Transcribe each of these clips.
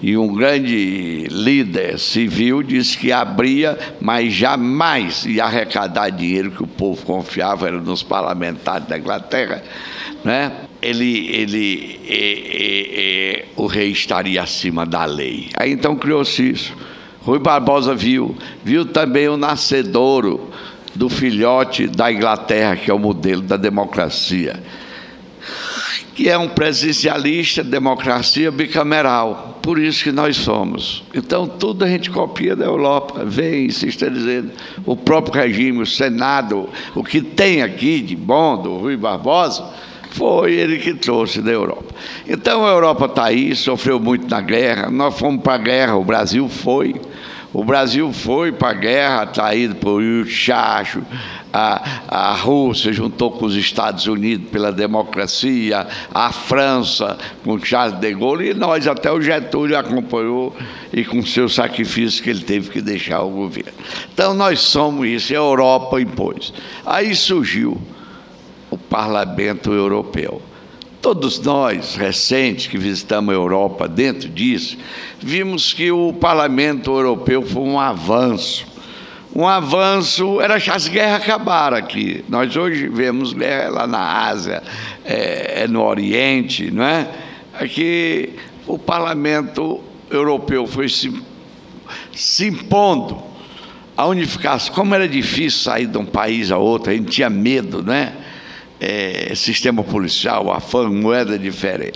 e um grande líder civil disse que abria, mas jamais ia arrecadar dinheiro que o povo confiava, era nos parlamentares da Inglaterra, né? O rei estaria acima da lei. Aí então criou-se isso. Rui Barbosa viu também o nascedouro do filhote da Inglaterra, que é o modelo da democracia, que é um presidencialista, democracia bicameral. Por isso que nós somos. Então, tudo a gente copia da Europa. Vem, se está dizendo, o próprio regime, o Senado, o que tem aqui de bom do Rui Barbosa, foi ele que trouxe da Europa. Então, a Europa está aí, sofreu muito na guerra. Nós fomos para a guerra, o Brasil foi. O Brasil foi para a guerra, traído por Chacho. A Rússia juntou com os Estados Unidos pela democracia, a França com Charles de Gaulle, e nós, até o Getúlio acompanhou, e com seu sacrifício que ele teve que deixar o governo. Então, nós somos isso, a Europa impôs. Aí surgiu o Parlamento Europeu. Todos nós, recentes, que visitamos a Europa, dentro disso, vimos que o Parlamento Europeu foi um avanço. Um avanço, as guerras acabaram aqui. Nós hoje vemos guerra lá na Ásia, no Oriente, não é? Aqui o Parlamento Europeu foi se impondo a unificação. Como era difícil sair de um país a outro, a gente tinha medo, não é? Sistema policial, afã, moeda diferente.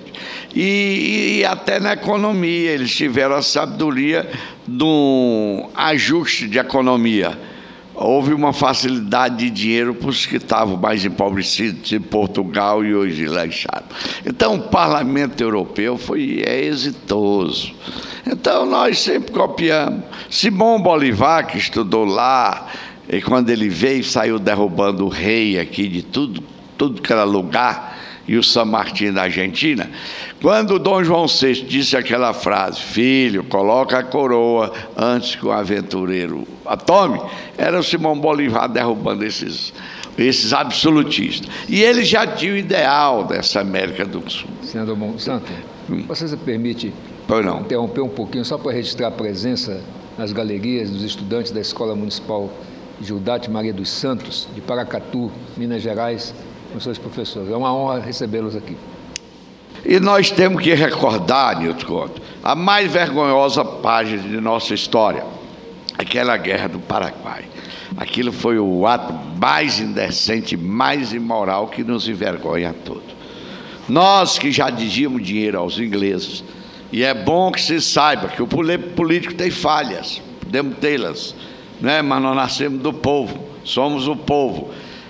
E até na economia, eles tiveram a sabedoria de um ajuste de economia. Houve uma facilidade de dinheiro para os que estavam mais empobrecidos, em Portugal e hoje lancharam. Então, o Parlamento Europeu é exitoso. Então, nós sempre copiamos. Simão Bolivar, que estudou lá, e quando ele veio, saiu derrubando o rei aqui de tudo que era lugar, e o San Martín da Argentina. Quando o Dom João VI disse aquela frase, filho, coloca a coroa antes que o aventureiro a tome, era o Simão Bolivar derrubando esses absolutistas. E ele já tinha o ideal dessa América do Sul. Senador Monsanto, você se permite interromper um pouquinho, só para registrar a presença nas galerias dos estudantes da Escola Municipal Gildate Maria dos Santos, de Paracatu, Minas Gerais, com seus professores. É uma honra recebê-los aqui. E nós temos que recordar, Nilton Couto, a mais vergonhosa página de nossa história, aquela guerra do Paraguai. Aquilo foi o ato mais indecente, mais imoral, que nos envergonha a todos. Nós que já dizíamos dinheiro aos ingleses, e é bom que se saiba que o político tem falhas, podemos tê-las, né? Mas nós nascemos do povo, somos o povo.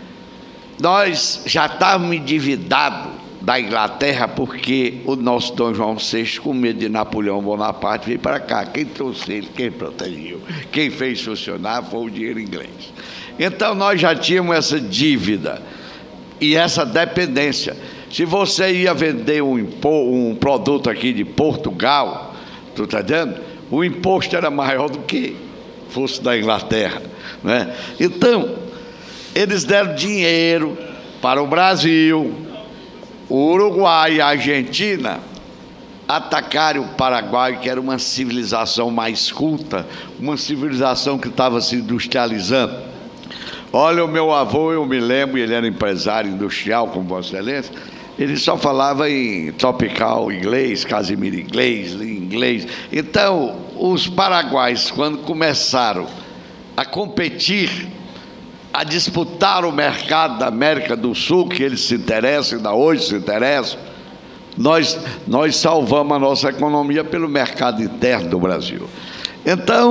Nós já estávamos endividados da Inglaterra porque o nosso Dom João VI, com medo de Napoleão Bonaparte, veio para cá. Quem trouxe ele, quem protegeu, quem fez funcionar foi o dinheiro inglês. Então, nós já tínhamos essa dívida e essa dependência. Se você ia vender um produto aqui de Portugal, tu está entendendo? O imposto era maior do que fosse da Inglaterra, né? Então, eles deram dinheiro para o Brasil, o Uruguai e a Argentina atacaram o Paraguai, que era uma civilização mais culta, uma civilização que estava se industrializando. Olha, o meu avô, eu me lembro, ele era empresário industrial, como Vossa Excelência, ele só falava em tropical inglês, casimiro inglês. Então, os paraguaios, quando começaram a competir, a disputar o mercado da América do Sul, que eles se interessam, ainda hoje se interessam, nós salvamos a nossa economia pelo mercado interno do Brasil. Então,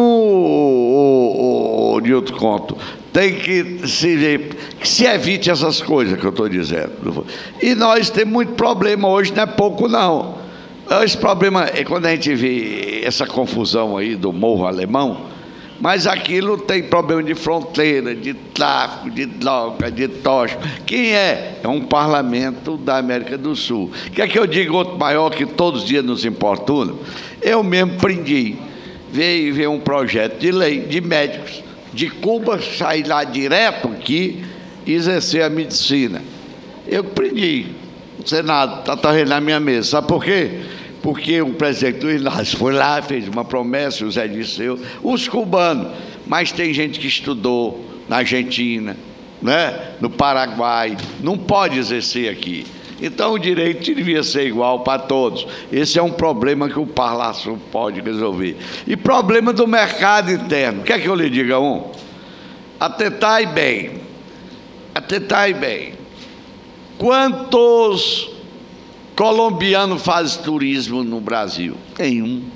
o Nilton Couto, tem que se evite essas coisas que eu estou dizendo. E nós temos muito problema hoje, não é pouco não. Esse problema é quando a gente vê essa confusão aí do Morro Alemão, mas aquilo tem problema de fronteira, de tráfico, de droga, de tóxico. Quem é? É um parlamento da América do Sul. Quer que eu diga outro maior que todos os dias nos importuna? Eu mesmo prendi. Veio um projeto de lei de médicos de Cuba, sair lá direto aqui e exercer a medicina. Eu prendi. O Senado está na minha mesa. Sabe por quê? porque o presidente Luiz Inácio foi lá, fez uma promessa, o Zé Dirceu, os cubanos, mas tem gente que estudou na Argentina, né? No Paraguai, não pode exercer aqui. Então o direito devia ser igual para todos. Esse é um problema que o Parlaço pode resolver. E problema do mercado interno. Quer que eu lhe diga um? Atentai bem. Quantos colombianos fazem turismo no Brasil? Nenhum.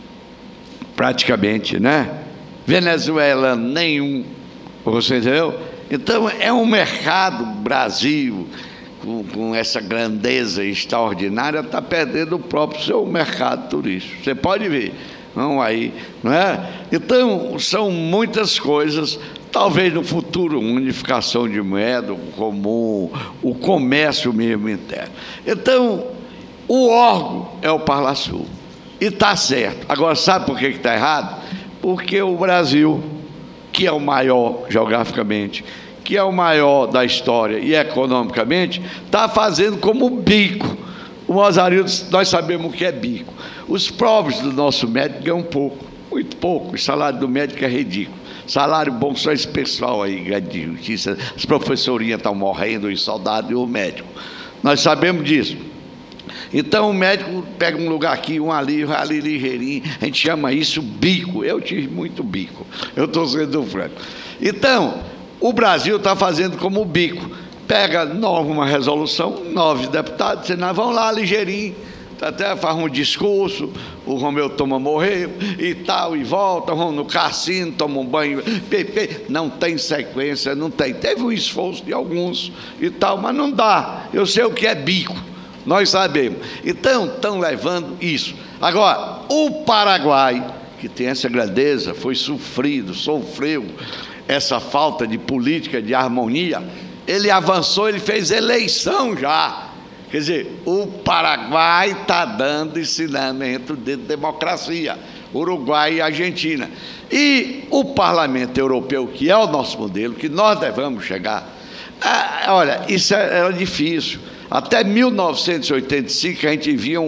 Praticamente, né? Venezuelano, nenhum. Você entendeu? Então é um mercado, Brasil, com essa grandeza extraordinária, está perdendo o próprio seu mercado turístico. Você pode ver, não aí, não é? Então, são muitas coisas, talvez no futuro, unificação de moeda comum, o comércio mesmo interno. Então, o órgão é o Parlasul, e está certo. Agora, sabe por que está errado? Porque o Brasil, que é o maior geograficamente, que é o maior da história e economicamente, está fazendo como bico. O Mozarildo, nós sabemos o que é bico. Os pobres do nosso médico ganham pouco, muito pouco. O salário do médico é ridículo. Salário bom só esse pessoal aí, de justiça. As professorinhas estão morrendo, os soldados e o médico. Nós sabemos disso. Então o médico pega um lugar aqui, um ali, vai ali ligeirinho. A gente chama isso bico. Eu tive muito bico. Eu estou sendo franco. Então, o Brasil está fazendo como o bico. Pega uma resolução, 9 deputados, dizendo, nós vamos lá ligeirinho, até faz um discurso, o Romeu Toma morreu e tal, e volta, vão no cassino, toma um banho, não tem sequência, não tem. Teve um esforço de alguns e tal, mas não dá. Eu sei o que é bico, nós sabemos. Então, estão levando isso. Agora, o Paraguai, que tem essa grandeza, foi sofreu essa falta de política, de harmonia, ele avançou, ele fez eleição já. Quer dizer, o Paraguai está dando ensinamento de democracia, Uruguai e Argentina. E o Parlamento Europeu, que é o nosso modelo, que nós devemos chegar, olha, isso era difícil. Até 1985, a gente via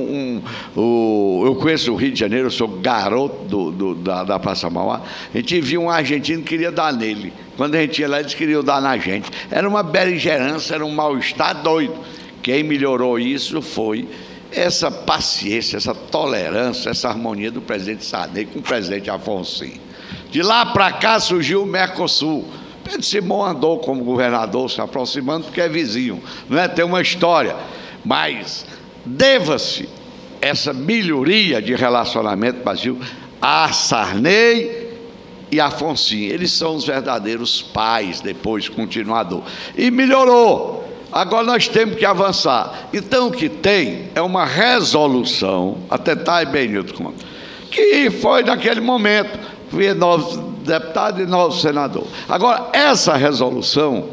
eu conheço o Rio de Janeiro, eu sou garoto da Praça Mauá, a gente via um argentino que queria dar nele. Quando a gente ia lá, eles queriam dar na gente. Era uma beligerância, era um mal-estar doido. Quem melhorou isso foi essa paciência, essa tolerância, essa harmonia do presidente Sarney com o presidente Afonso. De lá para cá surgiu o Mercosul. Pedro Simão andou como governador se aproximando porque é vizinho, não é? Tem uma história, mas deva-se essa melhoria de relacionamento do Brasil a Sarney e Afonso. Eles são os verdadeiros pais, depois continuador. E melhorou. Agora nós temos que avançar. Então o que tem é uma resolução, até está bem, Nilton, que foi naquele momento, havia 9 deputados e 9 senadores. Agora, essa resolução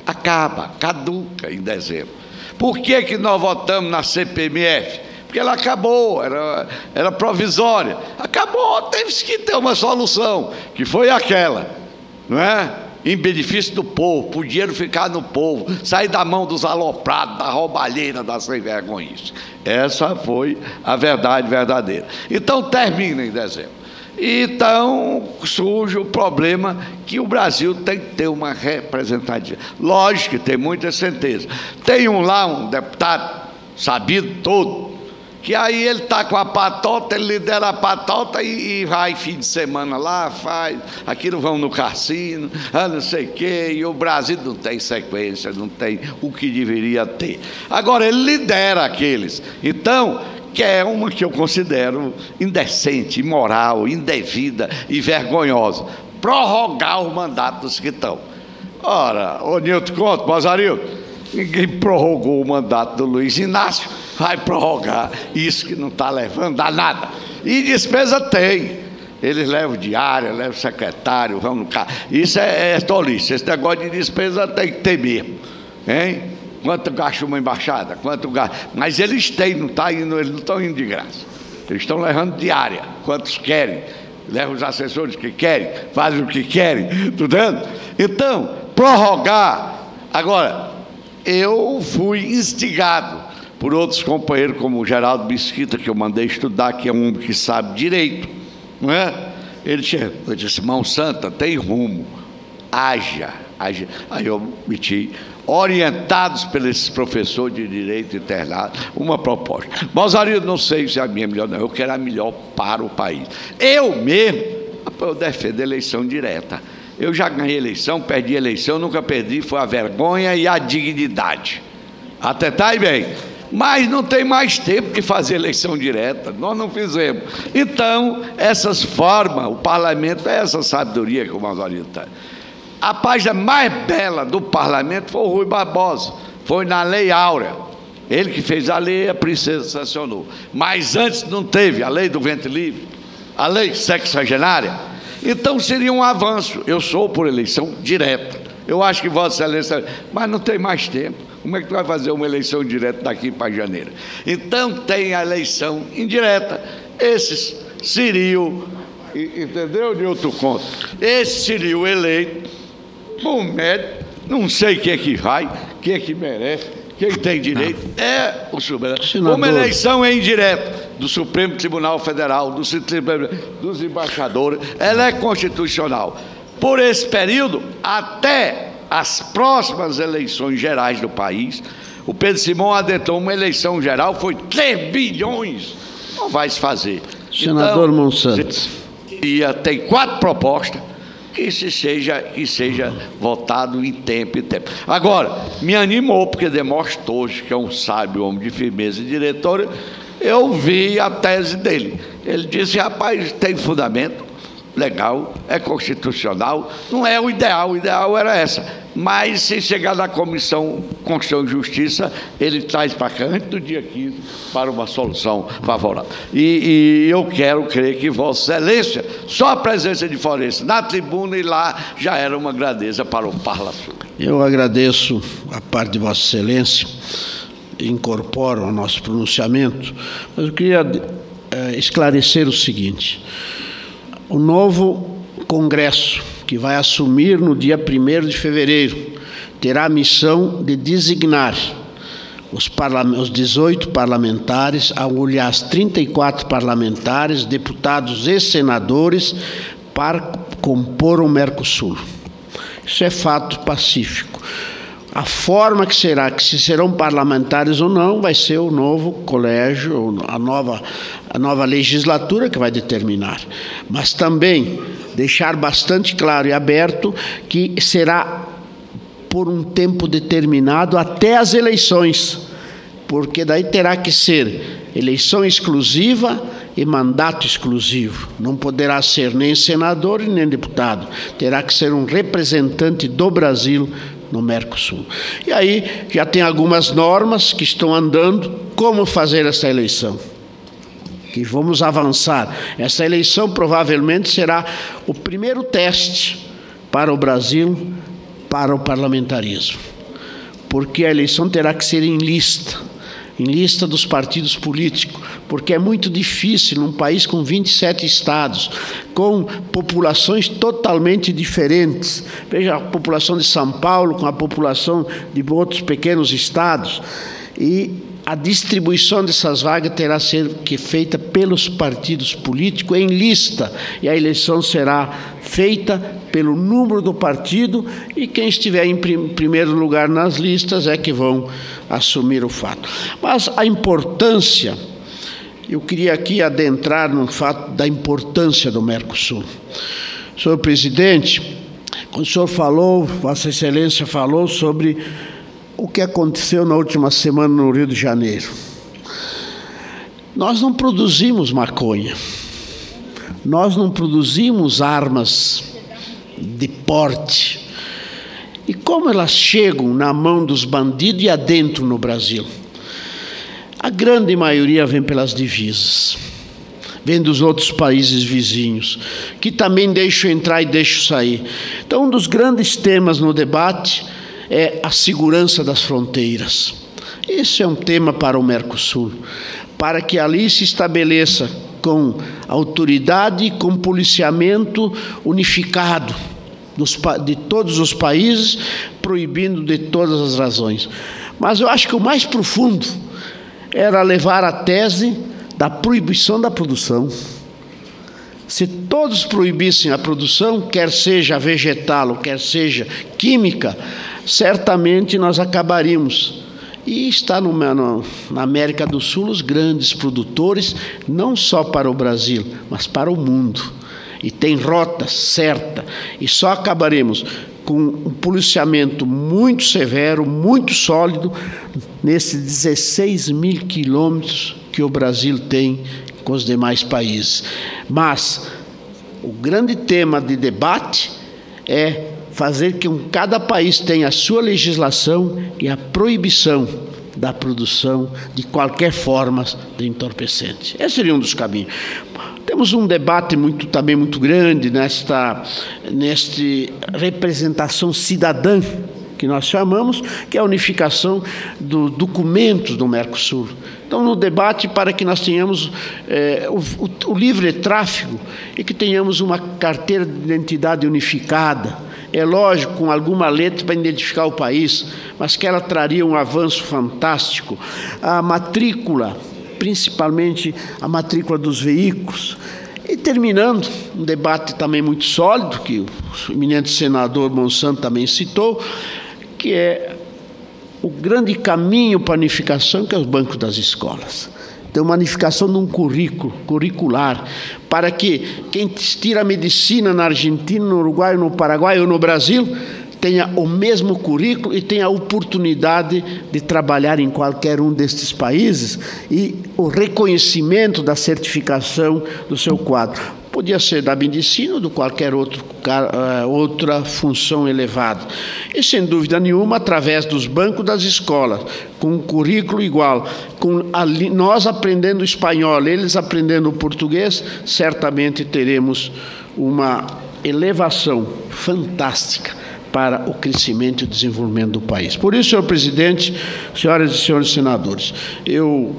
caduca em dezembro. Por que nós votamos na CPMF? Porque ela acabou, era provisória. Acabou, teve que ter uma solução, que foi aquela, não é? Em benefício do povo, para o dinheiro ficar no povo, sair da mão dos aloprados, da roubalheira, da sem-vergonhice. Essa foi a verdade verdadeira. Então, termina em dezembro. Então, surge o problema que o Brasil tem que ter uma representatividade. Lógico que tem muita certeza. Tem lá um deputado, sabido todo, que aí ele está com a patota, ele lidera a patota e vai fim de semana lá, faz, aquilo vão no cassino, não sei o quê, e o Brasil não tem sequência, não tem o que deveria ter. Agora, ele lidera aqueles. Então, que é uma que eu considero indecente, imoral, indevida e vergonhosa, prorrogar o mandato dos que estão. Ora, ô Nilton Conto, Mozarildo, ninguém prorrogou o mandato do Luiz Inácio, vai prorrogar isso que não está levando a nada. E despesa tem. Eles levam diária, levam secretário, vão no carro. Isso é tolice. Esse negócio de despesa tem que ter mesmo. Hein? Quanto gasta uma embaixada? Quanto gasta? Mas eles têm, não tá indo, eles não estão indo de graça. Eles estão levando diária. Quantos querem? Levam os assessores que querem, fazem o que querem. Tudo dando? Então, prorrogar. Agora, eu fui instigado por outros companheiros, como o Geraldo Mesquita, que eu mandei estudar, que é um homem que sabe direito, não é? Ele disse: Mão Santa, tem rumo, haja. Aí eu meti, orientados pelos professores de direito internado, uma proposta. Mosarido, não sei se a minha é melhor, não, eu quero a melhor para o país. Eu mesmo, eu defendo a eleição direta. Eu já ganhei eleição, perdi eleição, nunca perdi, foi a vergonha e a dignidade. Até tá aí bem. Mas não tem mais tempo de fazer eleição direta, nós não fizemos. Então, essas formas, o parlamento é essa sabedoria que o Mosarido está. A página mais bela do parlamento foi o Rui Barbosa, foi na Lei Áurea. Ele que fez a lei, a princesa sancionou. Mas antes não teve a lei do ventre livre, a lei sexagenária. Então seria um avanço. Eu sou por eleição direta. Eu acho que Vossa Excelência, mas não tem mais tempo. Como é que tu vai fazer uma eleição direta daqui para janeiro? Então tem a eleição indireta. Esses seriam, entendeu, Nilton Conto? Esse seria o eleito. Bom, médico, não sei quem é que vai, quem é que merece, quem tem direito, é o Supremo. Uma eleição é indireta do Supremo Tribunal Federal, dos embaixadores, ela é constitucional. Por esse período, até as próximas eleições gerais do país, o Pedro Simão adentrou uma eleição geral, foi 3 bilhões, não vai se fazer. Senador então, Monsanto. Tem 4 propostas, que seja votado em tempo e tempo. Agora, me animou, porque Demóstenes, que é um sábio homem de firmeza e diretório, eu vi a tese dele. Ele disse: rapaz, tem fundamento legal, é constitucional, não é o ideal era essa. Mas se chegar na Comissão Constituição e Justiça, ele traz para cá, antes do dia 15, para uma solução favorável. E eu quero crer que Vossa Excelência, só a presença de Florencio na tribuna e lá já era uma grandeza para o parlamento. Eu agradeço a parte de Vossa Excelência, incorporo ao nosso pronunciamento, mas eu queria esclarecer o seguinte: o novo Congresso, que vai assumir no dia 1º de fevereiro, terá a missão de designar os 18 parlamentares, aliás, 34 parlamentares, deputados e senadores, para compor o Mercosul. Isso é fato pacífico. A forma que será, que se serão parlamentares ou não, vai ser o novo colégio, a nova legislatura que vai determinar. Mas também deixar bastante claro e aberto que será por um tempo determinado até as eleições, porque daí terá que ser eleição exclusiva e mandato exclusivo. Não poderá ser nem senador e nem deputado. Terá que ser um representante do Brasil no Mercosul. E aí já tem algumas normas que estão andando, como fazer essa eleição. Que vamos avançar. Essa eleição provavelmente será o primeiro teste para o Brasil, para o parlamentarismo. Porque a eleição terá que ser em lista dos partidos políticos, porque é muito difícil num país com 27 estados, com populações totalmente diferentes. Veja a população de São Paulo com a população de outros pequenos estados. E a distribuição dessas vagas terá que ser feita pelos partidos políticos em lista, e a eleição será feita pelo número do partido, e quem estiver em primeiro lugar nas listas é que vão assumir o fato. Mas a importância, eu queria aqui adentrar no fato da importância do Mercosul. Senhor presidente, quando o senhor falou, Vossa Excelência falou sobre o que aconteceu na última semana no Rio de Janeiro. Nós não produzimos maconha, nós não produzimos armas de porte. E como elas chegam na mão dos bandidos e adentro no Brasil? A grande maioria vem pelas divisas, vem dos outros países vizinhos, que também deixam entrar e deixam sair. Então, um dos grandes temas no debate é a segurança das fronteiras. Esse é um tema para o Mercosul, para que ali se estabeleça com autoridade e com policiamento unificado de todos os países, proibindo de todas as razões. Mas eu acho que o mais profundo era levar a tese da proibição da produção. Se todos proibissem a produção, quer seja vegetal ou quer seja química, certamente nós acabaríamos. E está na América do Sul os grandes produtores, não só para o Brasil, mas para o mundo. E tem rota certa. E só acabaremos com um policiamento muito severo, muito sólido, nesses 16 mil quilômetros que o Brasil tem com os demais países. Mas o grande tema de debate é fazer que cada país tenha a sua legislação e a proibição da produção de qualquer forma de entorpecente. Esse seria um dos caminhos. Temos um debate também muito grande nesta representação cidadã, que nós chamamos, que é a unificação dos documentos do Mercosul. Então, no debate para que nós tenhamos o livre tráfego e que tenhamos uma carteira de identidade unificada, é lógico, com alguma letra para identificar o país, mas que ela traria um avanço fantástico. A matrícula, principalmente a matrícula dos veículos. E terminando, um debate também muito sólido, que o eminente senador Monsanto também citou, que é o grande caminho para a unificação, que é os bancos das escolas. Então, uma unificação de um curricular, para que quem tira medicina na Argentina, no Uruguai, no Paraguai ou no Brasil, tenha o mesmo currículo e tenha a oportunidade de trabalhar em qualquer um destes países e o reconhecimento da certificação do seu quadro. Podia ser da medicina ou de qualquer outra função elevada. E, sem dúvida nenhuma, através dos bancos das escolas, com um currículo igual, com nós aprendendo espanhol, eles aprendendo o português, certamente teremos uma elevação fantástica para o crescimento e o desenvolvimento do país. Por isso, senhor presidente, senhoras e senhores senadores, eu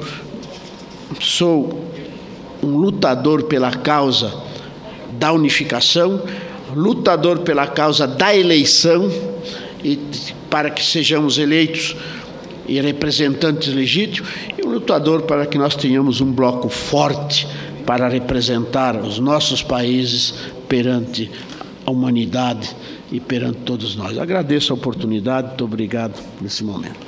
sou um lutador pela causa da unificação, lutador pela causa da eleição, e para que sejamos eleitos e representantes legítimos, e um lutador para que nós tenhamos um bloco forte para representar os nossos países perante a humanidade e perante todos nós. Agradeço a oportunidade, muito obrigado nesse momento.